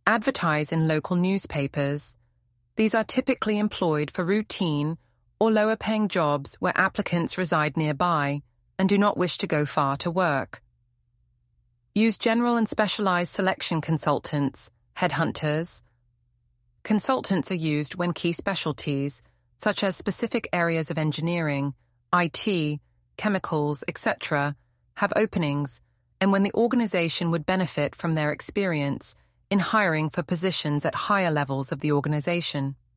advertise in local newspapers. These are typically employed for routine or lower-paying jobs where applicants reside nearby and do not wish to go far to work. Use general and specialized selection consultants, headhunters. Consultants are used when key specialties, such as specific areas of engineering, IT, chemicals, etc., have openings, and when the organization would benefit from their experience in hiring for positions at higher levels of the organization.